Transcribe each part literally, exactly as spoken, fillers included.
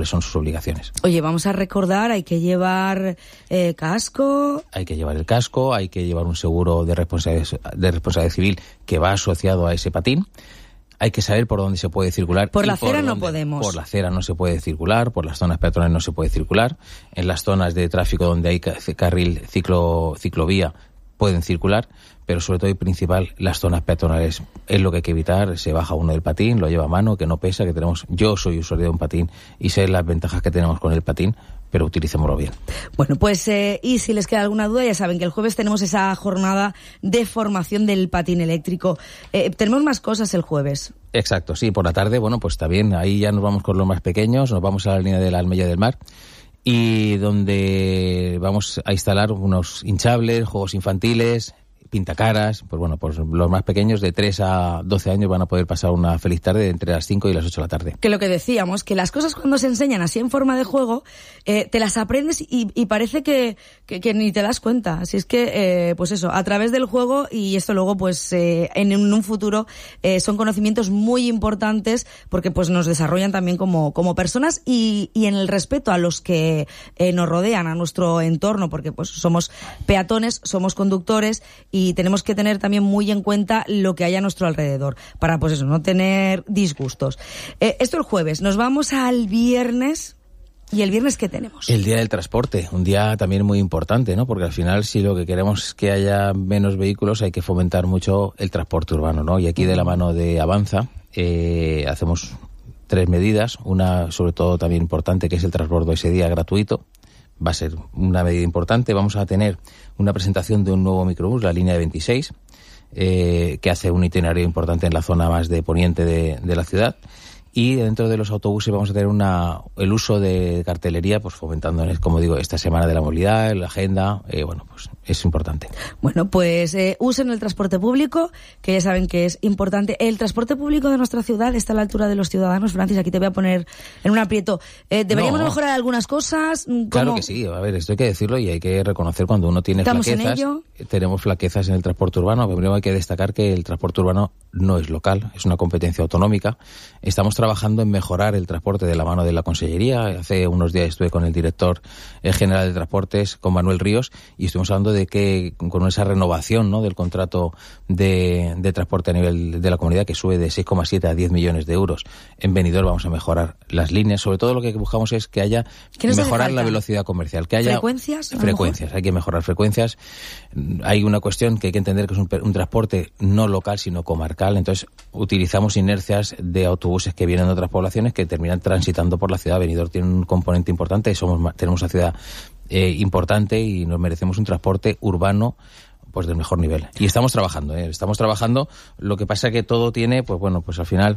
cuáles son sus obligaciones. Oye, vamos a recordar, hay que llevar eh, casco... Hay que llevar el casco, hay que llevar un seguro de responsabilidad, de responsabilidad civil que va asociado a ese patín. Hay que saber por dónde se puede circular. Por la acera por no dónde, podemos. Por la acera no se puede circular, por las zonas peatonales no se puede circular. En las zonas de tráfico donde hay carril ciclo, ciclovía pueden circular, pero sobre todo y principal, las zonas peatonales es lo que hay que evitar. Se baja uno del patín, lo lleva a mano, que no pesa, que tenemos... Yo soy usuario de un patín y sé las ventajas que tenemos con el patín, pero utilicémoslo bien. Bueno, pues eh, y si les queda alguna duda, ya saben que el jueves tenemos esa jornada de formación del patín eléctrico. Eh, tenemos más cosas el jueves. Exacto, sí, por la tarde, bueno, pues está bien, ahí ya nos vamos con los más pequeños, nos vamos a la línea de la Almella del Mar, y donde vamos a instalar unos hinchables, juegos infantiles, pintacaras. Pues bueno, pues los más pequeños de tres a doce años van a poder pasar una feliz tarde entre las cinco y las ocho de la tarde. Que lo que decíamos, que las cosas cuando se enseñan así en forma de juego, eh, te las aprendes y, y parece que, que, que ni te das cuenta. Así es que, eh, pues eso, a través del juego, y esto luego pues eh, en un futuro eh, son conocimientos muy importantes porque pues nos desarrollan también como, como personas y, y en el respeto a los que eh, nos rodean, a nuestro entorno, porque pues somos peatones, somos conductores y tenemos que tener también muy en cuenta lo que hay a nuestro alrededor para, pues eso, no tener disgustos. Eh, esto el jueves. Nos vamos al viernes. ¿Y el viernes qué tenemos? El día del transporte, un día también muy importante, ¿no? Porque al final, si lo que queremos es que haya menos vehículos, hay que fomentar mucho el transporte urbano, ¿no? Y aquí de la mano de Avanza eh, hacemos tres medidas. Una, sobre todo, también importante, que es el transbordo ese día gratuito. Va a ser una medida importante. Vamos a tener una presentación de un nuevo microbús, la línea de veintiséis, eh, que hace un itinerario importante en la zona más de poniente de, de la ciudad. Y dentro de los autobuses vamos a tener una el uso de cartelería, pues fomentando, como digo, esta semana de la movilidad, la agenda, eh, bueno, pues es importante. Bueno, pues eh, usen el transporte público, que ya saben que es importante. El transporte público de nuestra ciudad está a la altura de los ciudadanos. Francis, aquí te voy a poner en un aprieto. Eh, ¿Deberíamos no. mejorar algunas cosas? ¿Cómo? Claro que sí, a ver, esto hay que decirlo y hay que reconocer cuando uno tiene ¿Estamos flaquezas. en ello? Tenemos flaquezas en el transporte urbano. Primero hay que destacar que el transporte urbano no es local, es una competencia autonómica. Estamos trabajando en mejorar el transporte de la mano de la Consellería. Hace unos días estuve con el director general de Transportes, con Manuel Ríos, y estuvimos hablando de que con esa renovación, ¿no?, del contrato de, de transporte a nivel de la comunidad, que sube de seis coma siete a diez millones de euros, en Benidorm vamos a mejorar las líneas. Sobre todo lo que buscamos es que haya mejorar la velocidad comercial, que haya frecuencias, frecuencias, hay que mejorar frecuencias. Hay una cuestión que hay que entender, que es un, un transporte no local sino comarcal. Entonces utilizamos inercias de autobuses que vienen de otras poblaciones que terminan transitando por la ciudad. Benidorm tiene un componente importante, somos tenemos una ciudad eh, importante y nos merecemos un transporte urbano pues del mejor nivel. Y estamos trabajando, ¿eh? estamos trabajando. Lo que pasa que todo tiene, pues bueno, pues al final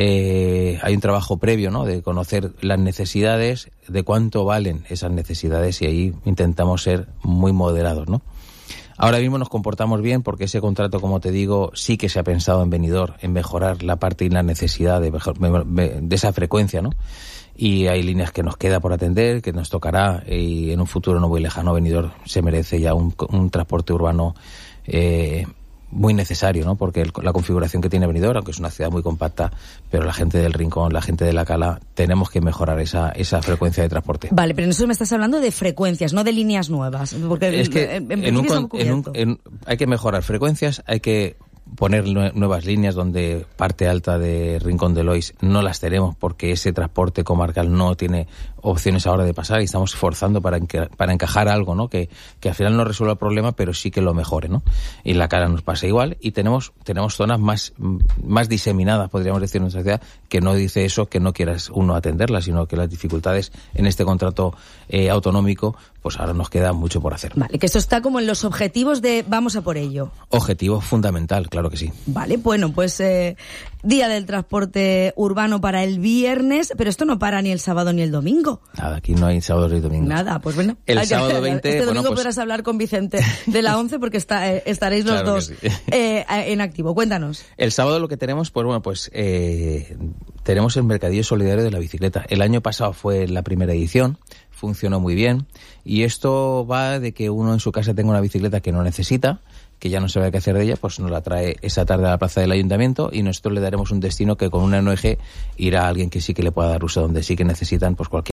eh, hay un trabajo previo, ¿no?, de conocer las necesidades, de cuánto valen esas necesidades, y ahí intentamos ser muy moderados, ¿no? Ahora mismo nos comportamos bien porque ese contrato, como te digo, sí que se ha pensado en Benidorm, en mejorar la parte y la necesidad de, de esa frecuencia, ¿no? Y hay líneas que nos queda por atender, que nos tocará, y en un futuro no muy lejano Benidorm se merece ya un, un transporte urbano eh, muy necesario, ¿no? Porque el, la configuración que tiene Benidorm, aunque es una ciudad muy compacta, pero la gente del Rincón, la gente de la Cala, tenemos que mejorar esa esa frecuencia de transporte. Vale, pero en eso me estás hablando de frecuencias, no de líneas nuevas, porque es que en, en en un, estamos en un, en, hay que mejorar frecuencias, hay que poner nuevas líneas donde parte alta de Rincón de Lois no las tenemos porque ese transporte comarcal no tiene opciones ahora de pasar, y estamos forzando para, enca- para encajar algo, ¿no?, que, que al final no resuelva el problema, pero sí que lo mejore, ¿no? Y en la Cara nos pasa igual, y tenemos tenemos zonas más más diseminadas, podríamos decir, en nuestra ciudad, que no dice eso que no quieras uno atenderlas, sino que las dificultades en este contrato eh, autonómico, pues ahora nos queda mucho por hacer. Vale, que esto está como en los objetivos de vamos a por ello. Objetivo fundamental, claro que sí. Vale, bueno, pues eh, día del transporte urbano para el viernes, pero esto no para ni el sábado ni el domingo. Nada, aquí no hay sábados ni domingos. Nada, pues bueno. El sábado veinte... Este domingo bueno, pues... podrás hablar con Vicente de la once porque está, eh, estaréis los claro dos sí. eh, en activo. Cuéntanos. El sábado lo que tenemos, pues bueno, pues eh, tenemos el Mercadillo Solidario de la Bicicleta. El año pasado fue la primera edición, funcionó muy bien, y esto va de que uno en su casa tenga una bicicleta que no necesita, que ya no sabe qué hacer de ella, pues nos la trae esa tarde a la plaza del ayuntamiento, y nosotros le daremos un destino que con una N O G irá a alguien que sí que le pueda dar uso, donde sí que necesitan pues cualquier